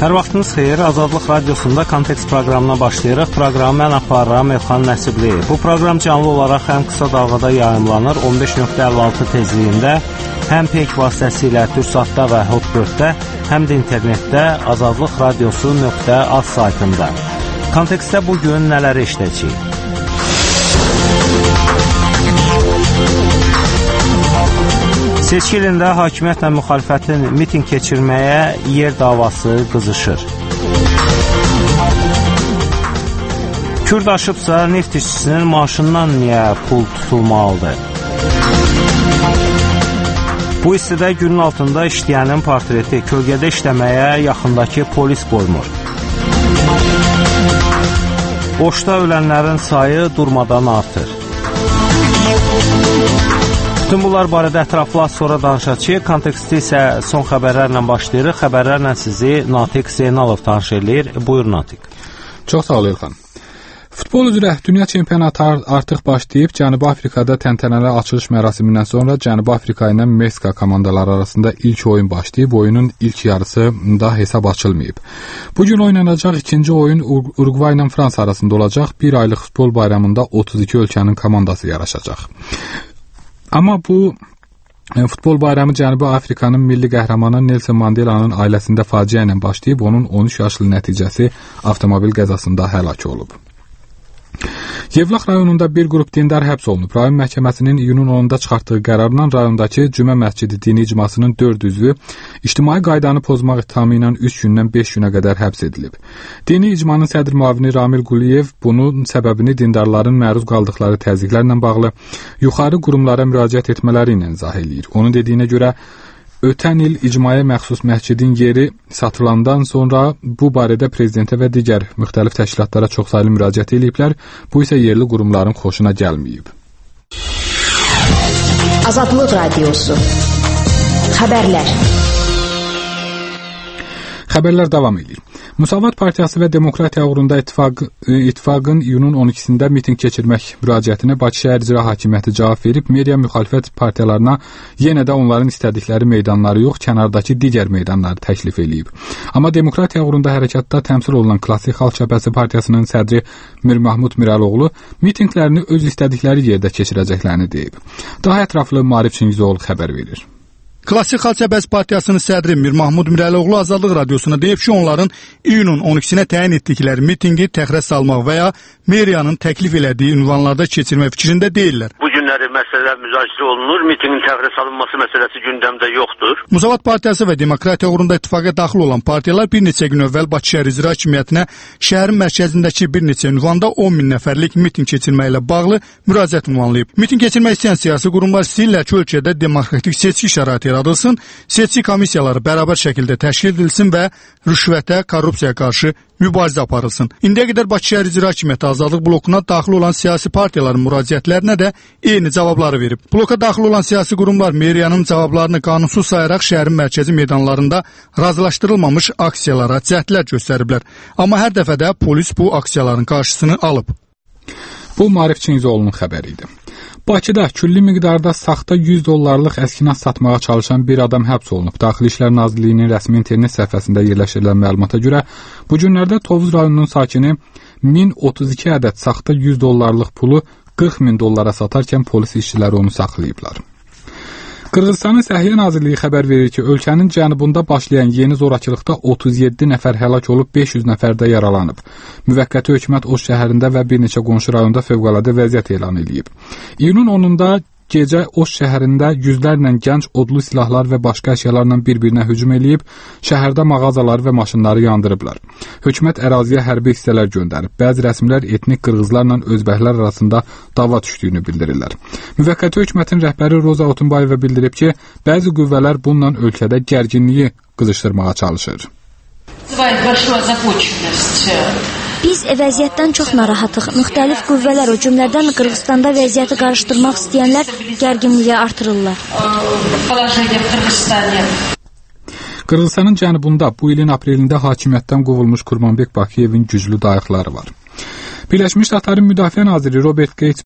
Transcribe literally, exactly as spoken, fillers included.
Hər vaxtınız xeyir, Azadlıq Radiosunda Kontekst proqramına başlayırıq. Proqramı mən aparıram Elxan Nəsibli. Bu proqram canlı olaraq həm qısa dalğada yayımlanır, on beş nöqtə əlli altı tezliyində, həm peyk vasitəsilə Türksatda və Hotbirddə, həm də internetdə azadlıq radiosu nöqtə az saytında. Kontekstdə bugün nələri işləyəcəyik? Seçki ilində hakimiyyətlə müxalifətin miting keçirməyə yer davası qızışır. Kürd aşıbsa neft işçisinin maaşından niyə pul tutulmalıdır? Bu istidə günün altında işləyənin portreti kölgədə işləməyə yaxındakı polis qoymur. Boşda ölənlərin sayı durmadan artır. Bütün bunlar barədə ətraflı az sonra danışacağıq. Konteksti isə son xəbərlərlə başlayırıq. Xəbərlərlə sizi Natiq Zeynalov tanış edir. Buyur Natiq. Çox sağ ol İlxan. Futbol üzrə dünya çempionatı artıq başlayıb. Cənubi Afrikada təntənəli açılış mərasimindən sonra Cənubi Afrika ilə Meksika komandaları arasında ilk oyun başlayıb. Oyunun ilk yarısı da hesab açılmayıb. Bugün oynanacaq ikinci oyun Uruguay ilə Fransa arasında olacaq. Bir aylıq futbol bayramında otuz iki ölkənin komandası yarışacaq. Amma bu futbol bayramı Cənubi Afrikanın milli qəhrəmanı Nelson Mandela'nın ailəsində faciə ilə başlayıb, onun on üç yaşlı nəticəsi avtomobil qəzasında həlak olub. Yevlax rayonunda bir qrup dindar həbs olunub. Rayon məhkəməsinin iyunun onunda çıxartdığı qərarla rayondakı Cümə məscidi dini icmasının dörd üzvü ictimai qaydanı pozmaq ittihamı ilə üç gündən beş günə qədər həbs edilib. Dini icmanın sədr müavini Ramil Quliyev bunun səbəbini dindarların məruz qaldıqları təzyiqlərlə bağlı yuxarı qurumlara müraciət etmələri ilə izah edir. Onun dediyinə görə ötən il icmaya məxsus məscidin yeri satılandan sonra bu barədə prezidentə və digər müxtəlif təşkilatlara çoxsaylı müraciət ediblər. Bu isə yerli qurumların xoşuna gəlməyib. Azadlıq Radiosu. Xəbərlər. Xəbərlər davam edir. Müsavat Partiyası və Demokratiya uğrunda ittifaq, ittifaqın iyunun on ikisində miting keçirmək müraciətinə Bakı Şəhər İcra Hakimiyyəti cavab verib, media müxalifət partiyalarına yenə də onların istədikləri meydanları yox, kənardakı digər meydanları təklif edib. Amma Demokratiya uğrunda hərəkatda təmsil olunan Klassik Xalq Cəbhəsi Partiyasının sədri Mir Mahmud Mirəloğlu mitinglərini öz istədikləri yerdə keçirəcəklərini deyib. Daha ətraflı Maarif Çingizoğlu xəbər verir. Klassik Xalq Cəbhəsi Partiyasının sədri Mir Mahmud Mirəloğlu Azadlıq Radiosuna deyib ki, onların iyunun on ikisinə təyin etdikləri mitingi təxirə salmaq və ya meriyanın təklif elədiyi ünvanlarda keçirmək fikrində deyirlər. Bu günləri məsələlər müzakirə olunur, mitingin təxirə salınması məsələsi gündəmdə yoxdur. Müsavat Partiyası və Demokratiya uğrunda ittifaqa daxil olan partiyalar bir neçə gün əvvəl Bakı Şəhər İcra Hakimiyyətinə şəhərin mərkəzindəki bir neçə ünvanda on min nəfərlik miting keçirməklə bağlı müraciət ünvanlayıb. Miting keçirmək istəyən siyasi qurumlar istəyirlər ki, ölkədə demokratik seçki şəraiti yaradılsın, seçki komissiyaları bərabər şəkildə təşkil edilsin və rüşvətə, korrupsiyaya qarşı mübarizə aparılsın. İndiyə qədər Bakı Şəhər İcra Hakimiyyəti Azadlıq blokuna daxil olan siyasi partiyaların müraciətlərinə də eyni cavabları verib. Bloka daxil olan siyasi qurumlar meriyanın cavablarını qanunsuz sayaraq şəhərin mərkəzi meydanlarında razılaşdırılmamış aksiyalara cəhdlər göstəriblər. Amma hər dəfə də polis bu aksiyaların qarşısını alıb. Bu Maarif Çingizoğlu'nun xəbəri idi. Bakıda külli miqdarda saxta yüz dollarlıq əskinas satmağa çalışan bir adam həbs olunub. Daxili İşlər Nazirliyinin rəsmi internet səhifəsində yerləşdirilən məlumata görə bu günlərdə Tovuz rayonunun sakini min otuz iki ədəd saxta yüz dollarlıq pulu qırx min dollara satarkən polis işçiləri onu saxlayıblar. Qırğızstanın Səhiyyə Nazirliyi xəbər verir ki, ölkənin cənubunda başlayan yeni zorakılıqda otuz yeddi nəfər həlak olub, beş yüz nəfər də yaralanıb. Müvəqqəti hökumət Oş şəhərində və bir neçə qonşu rayonda fövqəladə vəziyyət elan edib. İyunun onunda gecə Oş şəhərində yüzlərlə gənc odlu silahlar və başqa əşyalarla bir-birinə hücum edib, şəhərdə mağazaları və maşınları yandırıblar. Hökumət əraziyə hərbi hissələr göndərib. Bəzi rəsmilər etnik qırğızlarla özbəklər arasında dava düşdüyünü bildirirlər. Müvəqqəti hökumətin rəhbəri Roza Otunbayeva bildirib ki, bəzi qüvvələr bununla ölkədə gərginliyi qızışdırmağa çalışır. Biz vəziyyətdən çox narahatıq. Müxtəlif qüvvələr, o cümlədən Qırğızstanda vəziyyəti qarışdırmaq istəyənlər gərginliyi artırırlar. Qırğızstanın cənubunda bu ilin aprelində hakimiyyətdən qovulmuş Kurmanbek Bakıyevin güclü dayaqları var. Birləşmiş Ştatların Müdafiə naziri Robert Gates